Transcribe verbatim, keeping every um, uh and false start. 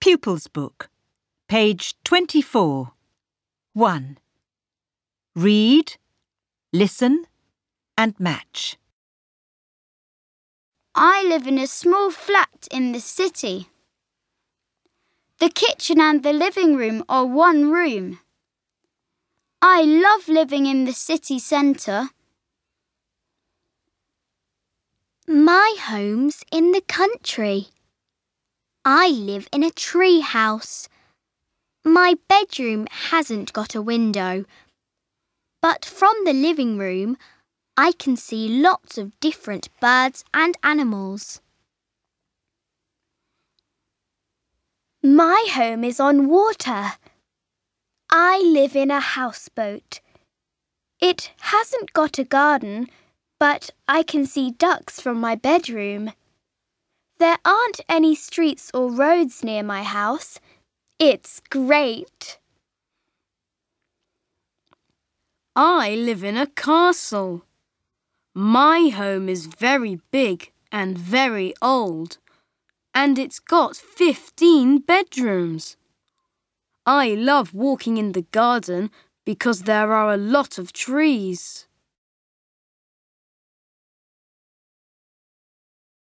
Pupils Book, page twenty-four. one. Read, listen and match. I live in a small flat in the city. The kitchen and the living room are one room. I love living in the city centre. My home's in the country. I live in a tree house. My bedroom hasn't got a window, but from the living room, I can see lots of different birds and animals. My home is on water. I live in a houseboat. It hasn't got a garden, but I can see ducks from my bedroom. There aren't any streets or roads near my house. It's great. I live in a castle. My home is very big and very old, and it's got fifteen bedrooms. I love walking in the garden because there are a lot of trees.